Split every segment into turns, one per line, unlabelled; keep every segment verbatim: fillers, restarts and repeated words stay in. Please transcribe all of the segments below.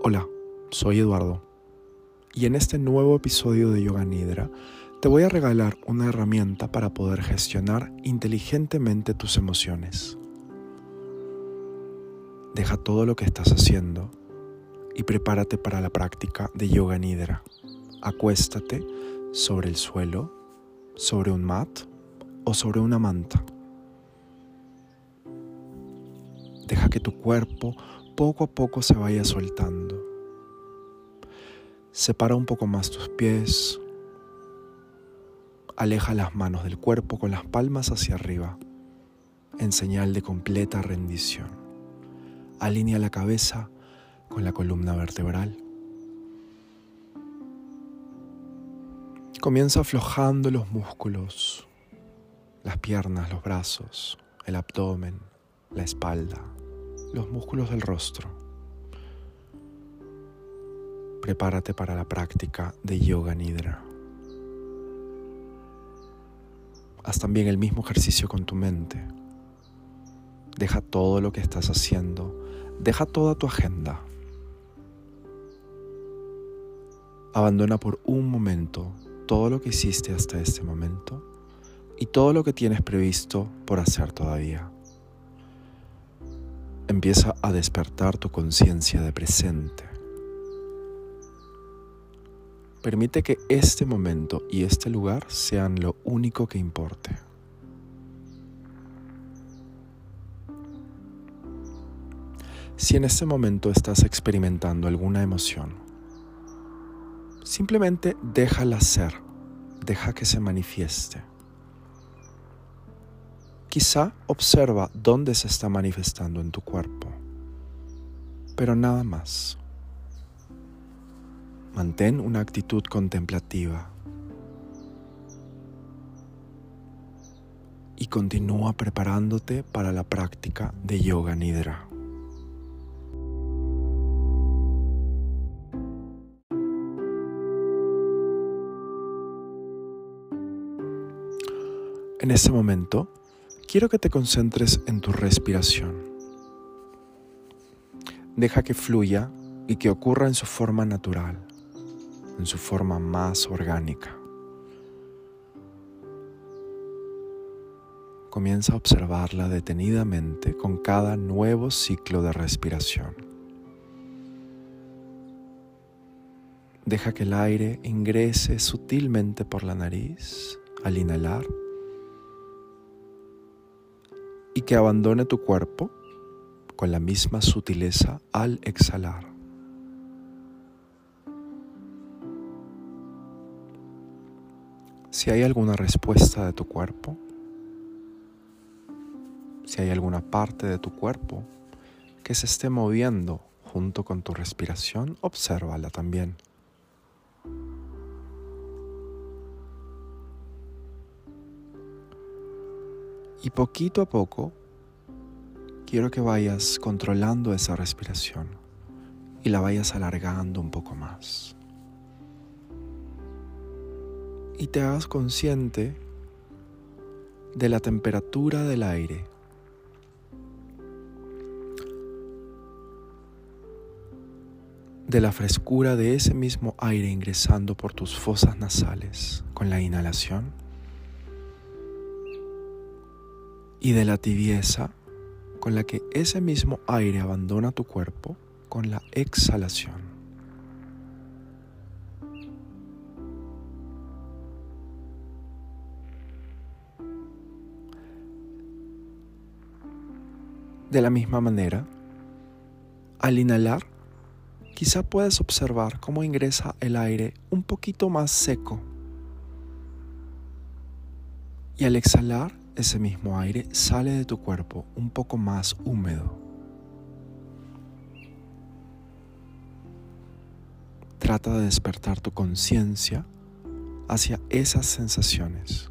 Hola, soy Eduardo y en este nuevo episodio de Yoga Nidra te voy a regalar una herramienta para poder gestionar inteligentemente tus emociones. Deja todo lo que estás haciendo y prepárate para la práctica de Yoga Nidra. Acuéstate sobre el suelo, sobre un mat o sobre una manta. Deja que tu cuerpo poco a poco se vaya soltando. Separa un poco más tus pies. Aleja las manos del cuerpo con las palmas hacia arriba, en señal de completa rendición. Alinea la cabeza con la columna vertebral. Comienza aflojando los músculos, las piernas, los brazos, el abdomen, la espalda, los músculos del rostro. Prepárate para la práctica de Yoga Nidra. Haz también el mismo ejercicio con tu mente. Deja todo lo que estás haciendo, deja toda tu agenda. Abandona por un momento todo lo que hiciste hasta este momento y todo lo que tienes previsto por hacer todavía. Empieza a despertar tu conciencia de presente. Permite que este momento y este lugar sean lo único que importe. Si en este momento estás experimentando alguna emoción, simplemente déjala ser, deja que se manifieste. Quizá observa dónde se está manifestando en tu cuerpo, pero nada más. Mantén una actitud contemplativa y continúa preparándote para la práctica de Yoga Nidra. En este momento, quiero que te concentres en tu respiración. Deja que fluya y que ocurra en su forma natural, en su forma más orgánica. Comienza a observarla detenidamente con cada nuevo ciclo de respiración. Deja que el aire ingrese sutilmente por la nariz al inhalar y que abandone tu cuerpo con la misma sutileza al exhalar. Si hay alguna respuesta de tu cuerpo, si hay alguna parte de tu cuerpo que se esté moviendo junto con tu respiración, obsérvala también. Y poquito a poco, quiero que vayas controlando esa respiración y la vayas alargando un poco más. Y te hagas consciente de la temperatura del aire. De la frescura de ese mismo aire ingresando por tus fosas nasales con la inhalación. Y de la tibieza con la que ese mismo aire abandona tu cuerpo con la exhalación. De la misma manera, al inhalar, quizá puedas observar cómo ingresa el aire un poquito más seco. Y al exhalar, ese mismo aire sale de tu cuerpo un poco más húmedo. Trata de despertar tu conciencia hacia esas sensaciones.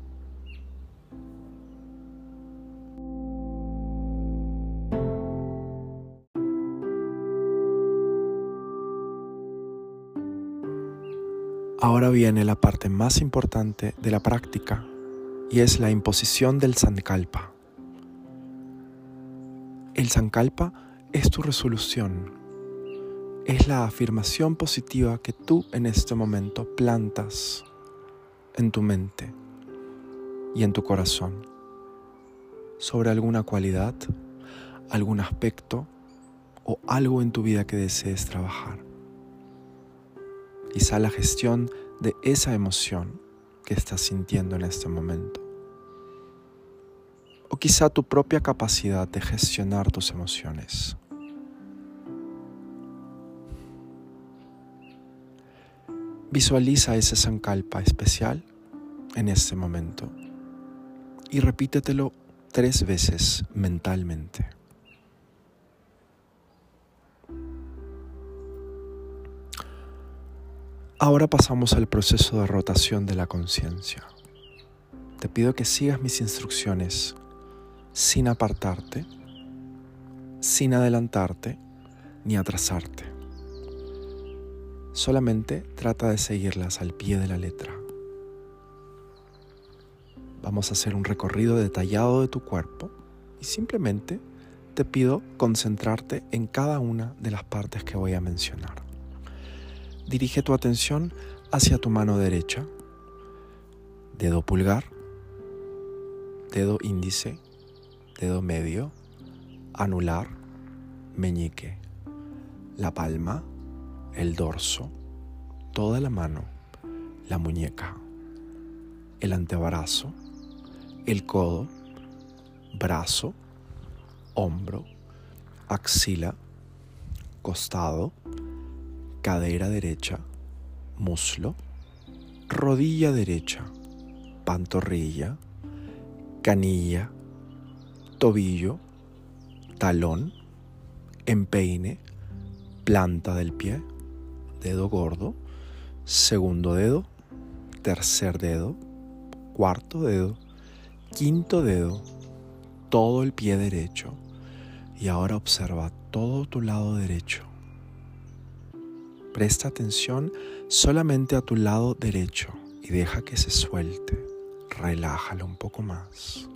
Ahora viene la parte más importante de la práctica y es la imposición del Sankalpa. El Sankalpa es tu resolución, es la afirmación positiva que tú en este momento plantas en tu mente y en tu corazón sobre alguna cualidad, algún aspecto o algo en tu vida que desees trabajar. Quizá la gestión de esa emoción que estás sintiendo en este momento. O quizá tu propia capacidad de gestionar tus emociones. Visualiza ese sankalpa especial en este momento y repítetelo tres veces mentalmente. Ahora pasamos al proceso de rotación de la conciencia. Te pido que sigas mis instrucciones sin apartarte, sin adelantarte ni atrasarte. Solamente trata de seguirlas al pie de la letra. Vamos a hacer un recorrido detallado de tu cuerpo y simplemente te pido concentrarte en cada una de las partes que voy a mencionar. Dirige tu atención hacia tu mano derecha, dedo pulgar, dedo índice, dedo medio, anular, meñique, la palma, el dorso, toda la mano, la muñeca, el antebrazo, el codo, brazo, hombro, axila, costado, cadera derecha, muslo, rodilla derecha, pantorrilla, canilla, tobillo, talón, empeine, planta del pie, dedo gordo, segundo dedo, tercer dedo, cuarto dedo, quinto dedo, todo el pie derecho. Y ahora observa todo tu lado derecho. Presta atención solamente a tu lado derecho y deja que se suelte. Relájalo un poco más.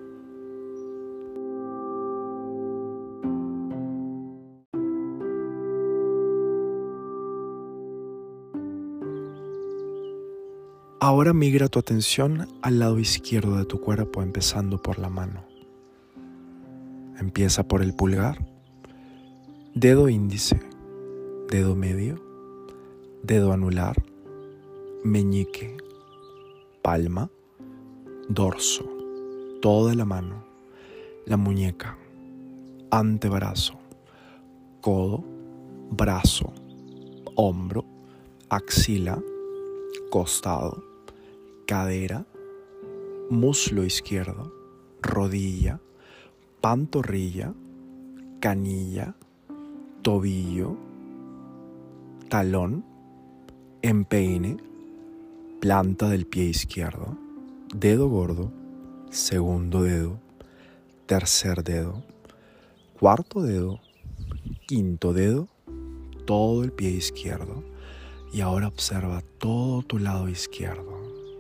Ahora migra tu atención al lado izquierdo de tu cuerpo, empezando por la mano. Empieza por el pulgar, dedo índice, dedo medio, dedo anular, meñique, palma, dorso, toda la mano, la muñeca, antebrazo, codo, brazo, hombro, axila, costado, cadera, muslo izquierdo, rodilla, pantorrilla, canilla, tobillo, talón, empeine, planta del pie izquierdo, dedo gordo, segundo dedo, tercer dedo, cuarto dedo, quinto dedo, todo el pie izquierdo. Y ahora observa todo tu lado izquierdo.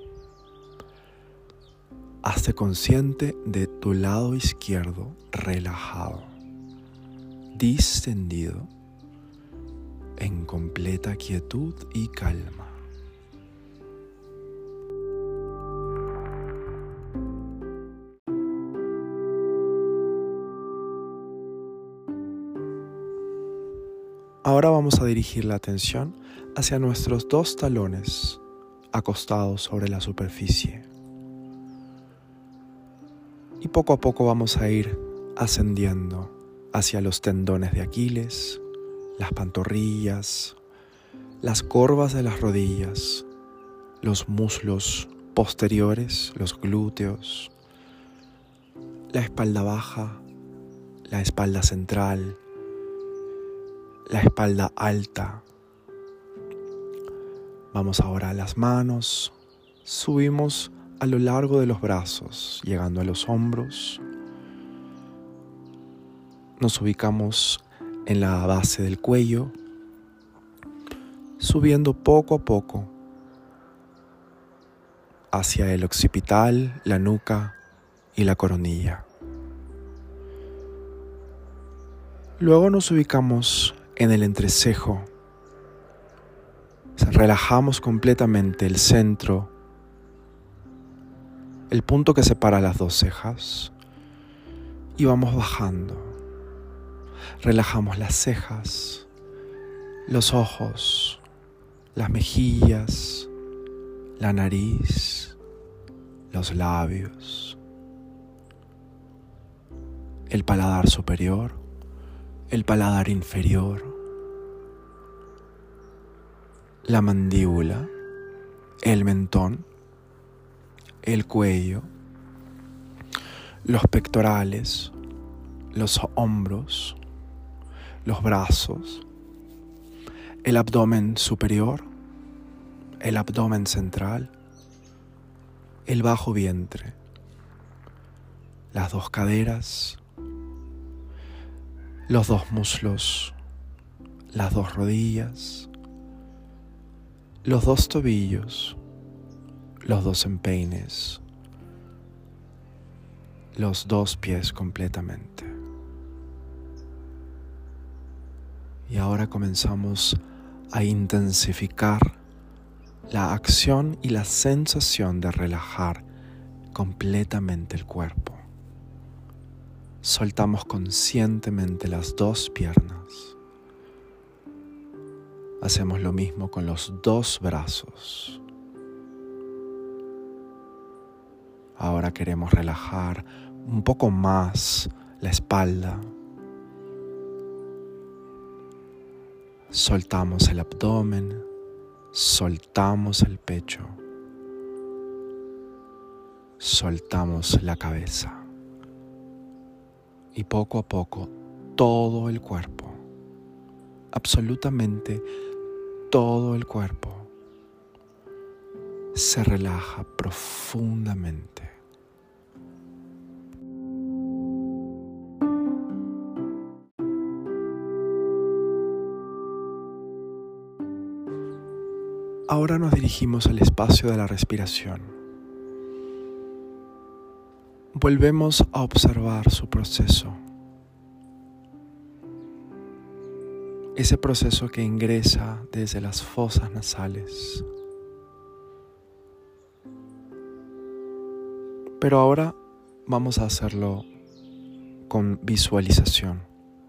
Hazte consciente de tu lado izquierdo relajado, distendido, en completa quietud y calma. Ahora vamos a dirigir la atención hacia nuestros dos talones acostados sobre la superficie. Y poco a poco vamos a ir ascendiendo hacia los tendones de Aquiles, las pantorrillas, las corvas de las rodillas, los muslos posteriores, los glúteos, la espalda baja, la espalda central, la espalda alta. Vamos ahora a las manos, subimos a lo largo de los brazos, llegando a los hombros. Nos ubicamos en la base del cuello, subiendo poco a poco hacia el occipital, la nuca y la coronilla. Luego nos ubicamos en el entrecejo. Relajamos completamente el centro, el punto que separa las dos cejas, y vamos bajando. Relajamos las cejas, los ojos, las mejillas, la nariz, los labios, el paladar superior, el paladar inferior, la mandíbula, el mentón, el cuello, los pectorales, los hombros, los brazos, el abdomen superior, el abdomen central, el bajo vientre, las dos caderas, los dos muslos, las dos rodillas, los dos tobillos, los dos empeines, los dos pies completamente. Y ahora comenzamos a intensificar la acción y la sensación de relajar completamente el cuerpo. Soltamos conscientemente las dos piernas. Hacemos lo mismo con los dos brazos. Ahora queremos relajar un poco más la espalda. Soltamos el abdomen, soltamos el pecho, soltamos la cabeza. Y poco a poco todo el cuerpo, absolutamente todo el cuerpo, se relaja profundamente. Ahora nos dirigimos al espacio de la respiración. Volvemos a observar su proceso. Ese proceso que ingresa desde las fosas nasales. Pero ahora vamos a hacerlo con visualización.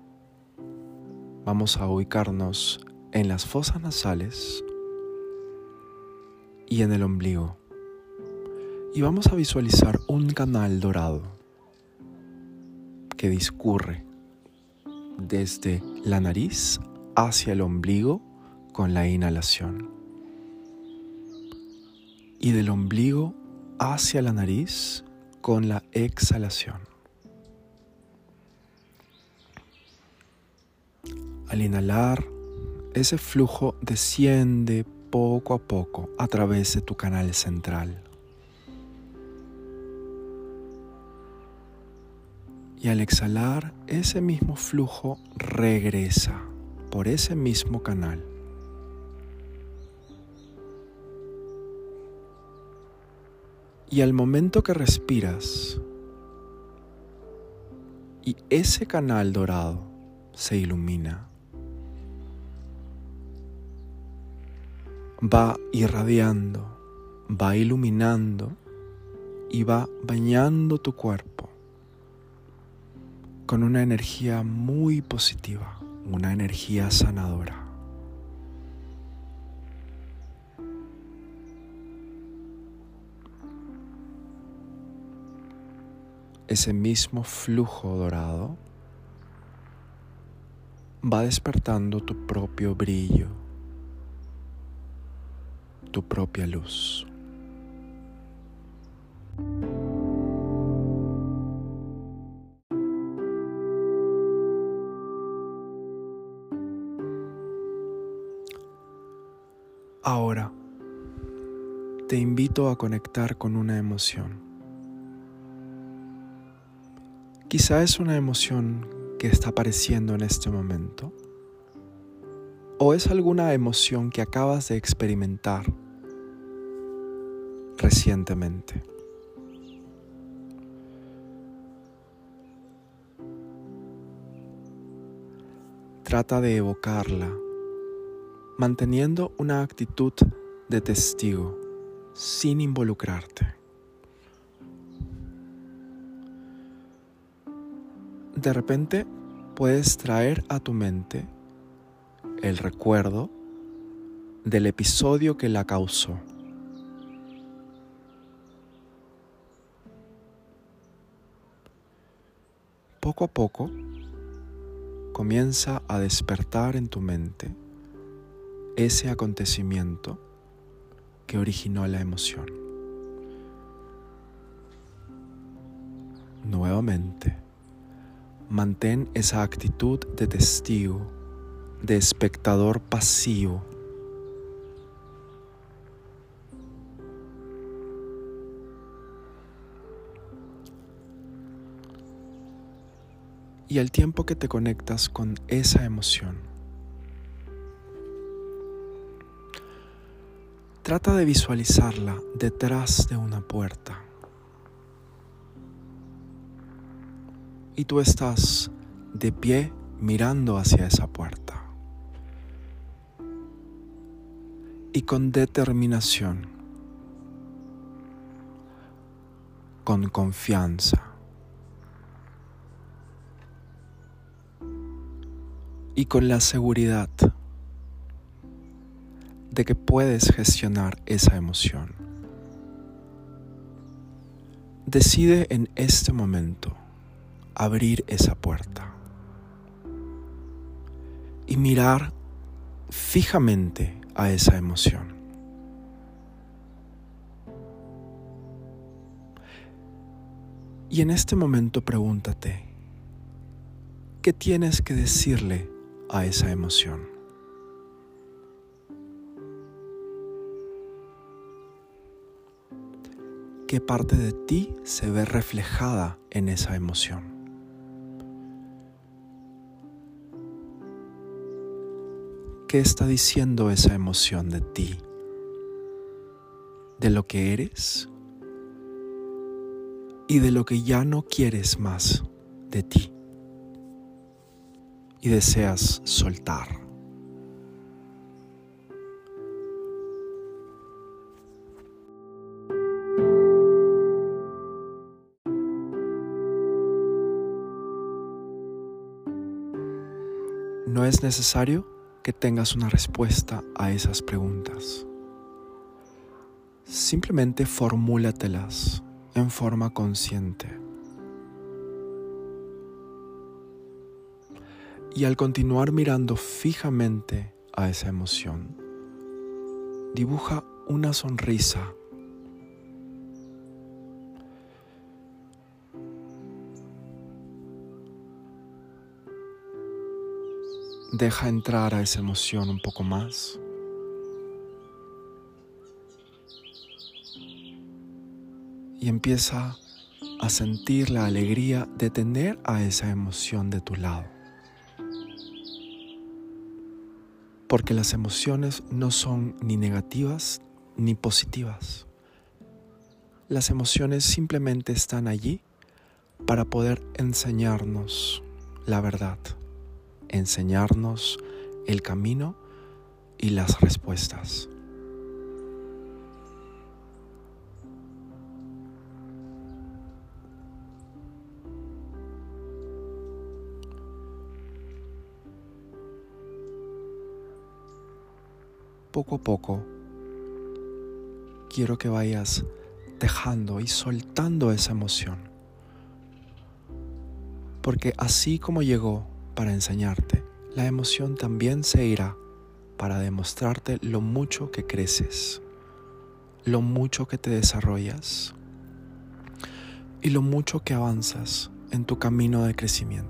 Vamos a ubicarnos en las fosas nasales y en el ombligo. Y vamos a visualizar un canal dorado que discurre desde la nariz hacia el ombligo con la inhalación y del ombligo hacia la nariz con la exhalación. Al inhalar, ese flujo desciende poco a poco a través de tu canal central. Y al exhalar, ese mismo flujo regresa por ese mismo canal. Y al momento que respiras y ese canal dorado se ilumina, va irradiando, va iluminando y va bañando tu cuerpo con una energía muy positiva, una energía sanadora. Ese mismo flujo dorado va despertando tu propio brillo, tu propia luz. Ahora, te invito a conectar con una emoción. Quizá es una emoción que está apareciendo en este momento, o es alguna emoción que acabas de experimentar recientemente. trata de evocarla, manteniendo una actitud de testigo, sin involucrarte. De repente puedes traer a tu mente el recuerdo del episodio que la causó. Poco a poco comienza a despertar en tu mente ese acontecimiento que originó la emoción. Nuevamente, mantén esa actitud de testigo, de espectador pasivo. Y al tiempo que te conectas con esa emoción, trata de visualizarla detrás de una puerta. Y tú estás de pie mirando hacia esa puerta. Y con determinación, con confianza y con la seguridad de que puedes gestionar esa emoción, decide en este momento abrir esa puerta y mirar fijamente a esa emoción. Y en este momento pregúntate, ¿qué tienes que decirle a esa emoción? ¿Qué parte de ti se ve reflejada en esa emoción? ¿Qué está diciendo esa emoción de ti? ¿De lo que eres? Y de lo que ya no quieres más de ti y deseas soltar. No es necesario que tengas una respuesta a esas preguntas. Simplemente formúlatelas en forma consciente. Y al continuar mirando fijamente a esa emoción, dibuja una sonrisa. Deja entrar a esa emoción un poco más. Y empieza a sentir la alegría de tener a esa emoción de tu lado. Porque las emociones no son ni negativas ni positivas. Las emociones simplemente están allí para poder enseñarnos la verdad, enseñarnos el camino y las respuestas. Poco a poco, quiero que vayas dejando y soltando esa emoción. Porque así como llegó para enseñarte, la emoción también se irá para demostrarte lo mucho que creces, lo mucho que te desarrollas y lo mucho que avanzas en tu camino de crecimiento.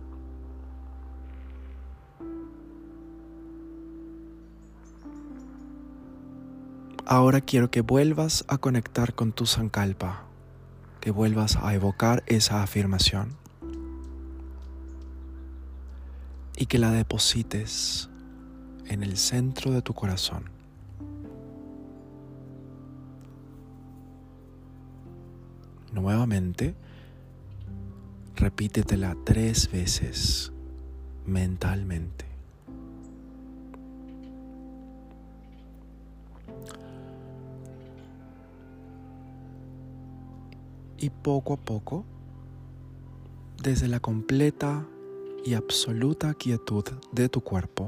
Ahora quiero que vuelvas a conectar con tu Sankalpa, que vuelvas a evocar esa afirmación y que la deposites en el centro de tu corazón. Nuevamente, repítetela tres veces mentalmente. Y poco a poco, desde la completa y absoluta quietud de tu cuerpo,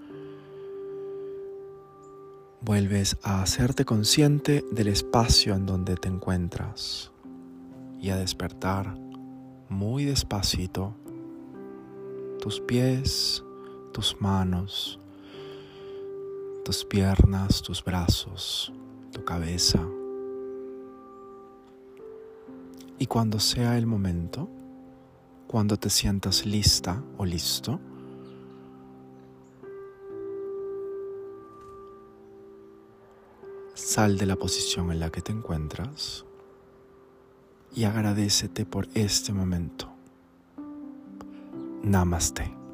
vuelves a hacerte consciente del espacio en donde te encuentras y a despertar muy despacito tus pies, tus manos, tus piernas, tus brazos, tu cabeza. Y cuando sea el momento, cuando te sientas lista o listo, sal de la posición en la que te encuentras y agradécete por este momento. Namaste.